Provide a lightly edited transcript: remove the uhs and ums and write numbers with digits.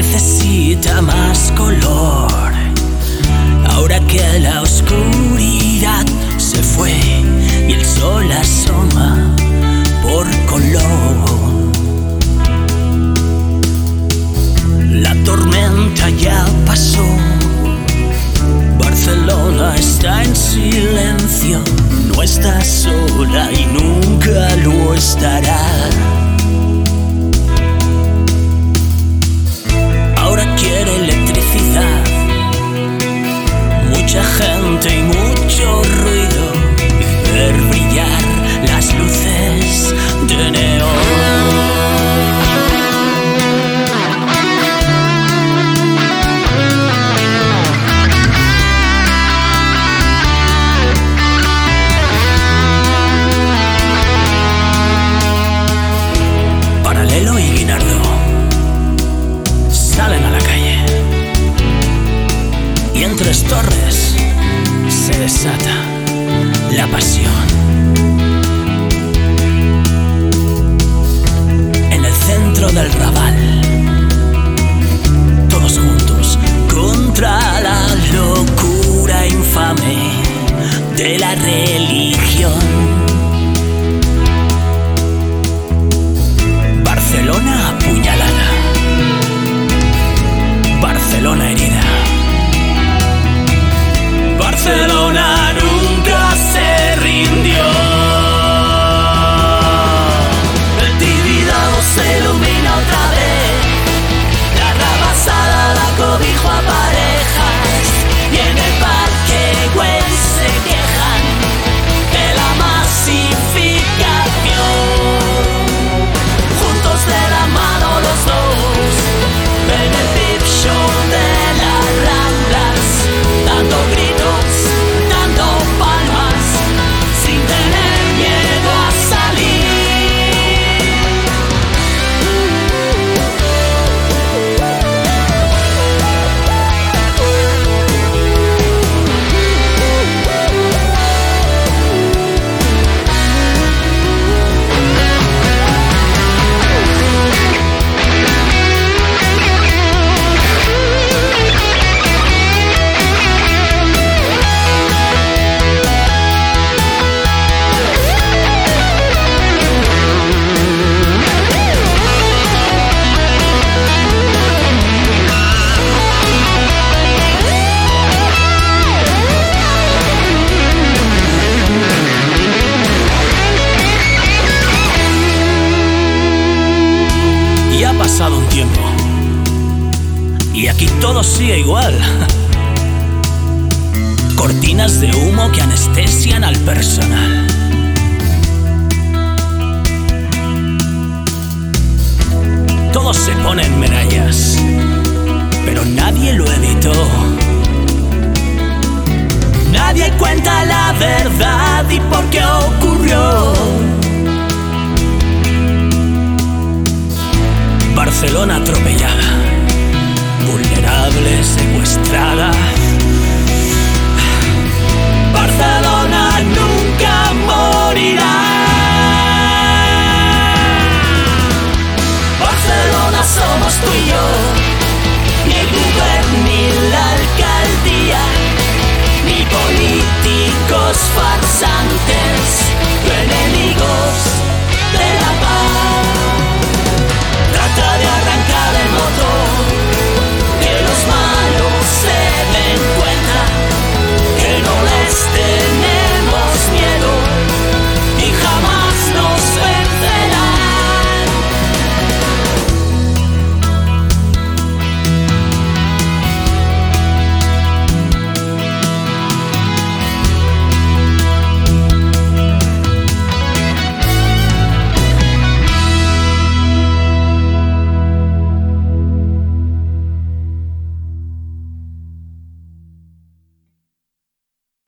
necesita más color. Ahora que la oscuridad se fue y el sol asoma por Colón. La tormenta ya pasó, Barcelona está en silencio, no está sola y nunca lo estará. Ahora quiere electricidad, mucha gente y mucho ruido, y ver brillar las luces de neón. Paralelo y Guinardó salen a la calle y en Tres Torres se desata la pasión. En el centro del Raval, todos juntos contra la locura infame de la religión. Barcelona apuñalada, Barcelona herida. Barcelona nunca se rindió. El Tibidabo se ilumina otra vez, la rabasada da cobijo a parejas, y en el parque Güell se quejan de la masificación. Juntos de la mano los dos, en el peep show de las Ramblas, dando gritos, dando palmas, sin tener miedo a salir. Y ha pasado un tiempo y aquí todo sigue igual. Cortinas de humo que anestesian al personal. Todos se ponen medallas, pero nadie lo evitó. Nadie cuenta la verdad y por qué ocurrió. Barcelona atropellada, vulnerable, secuestrada,